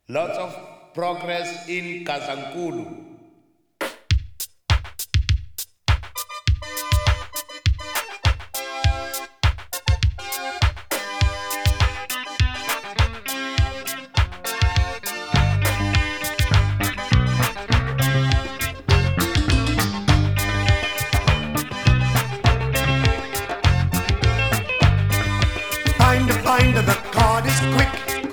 Lots of progress in Gazankulu. Find the card is quick.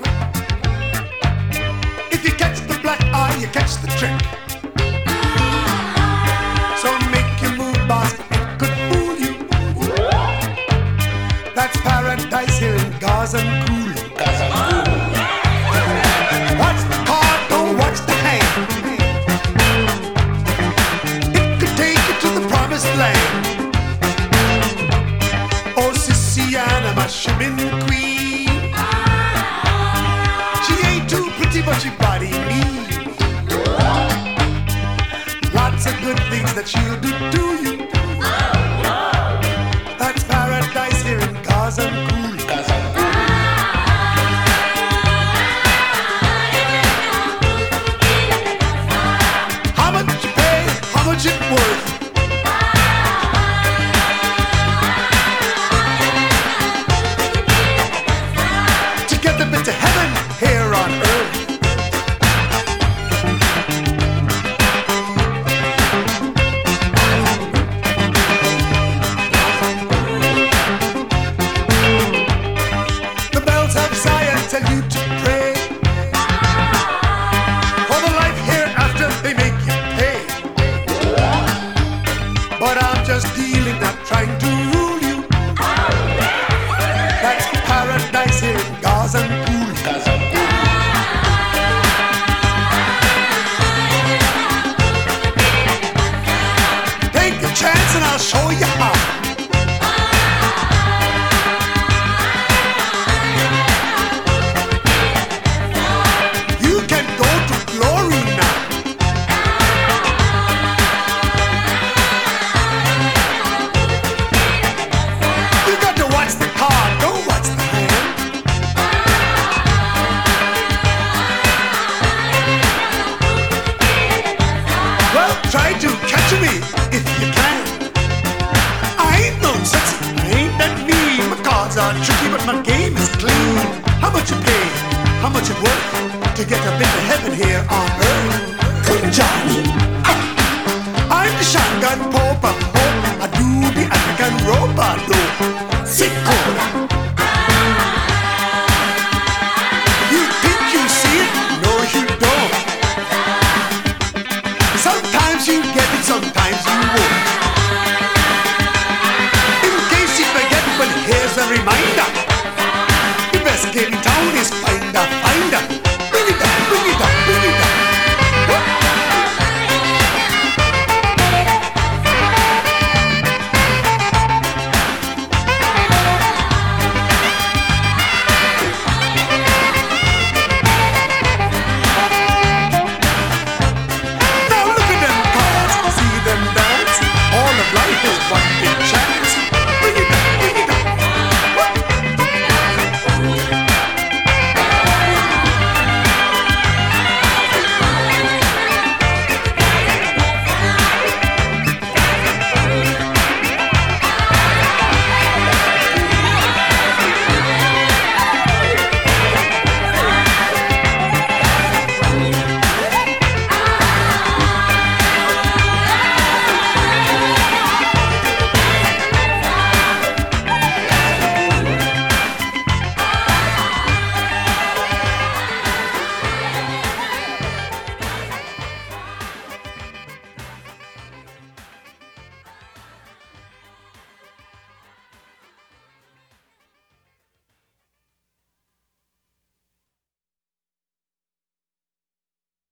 If you catch the black eye, you catch the trick. So make your move, boss, it could fool you. That's paradise here in Gazankulu. Watch the card, don't watch the hand. It could take you to the promised land. Oh, Siciliana, my shipping queen. She ain't too pretty, but she body mean. Lots of good things that she'll do to you. That's paradise here in Gazankulu. How much you pay? How much it worth? To heaven here on earth. The bells of Zion tell you to pray for the life hereafter, they make you pay. But I'm just dealing, not trying to rule you. That's paradise here in Gazankulu. Take a chance and I'll show you how. You can go to glory now. You got to watch the card, don't watch the hand. Well, try to catch me if you can. I ain't no sexy, I ain't that mean. My cards are tricky, but my game is clean. How much you pay? How much it worth to get up into heaven here on earth? King Johnny, I'm the shotgun Pope of Hope. I do the African robot though. Sikora.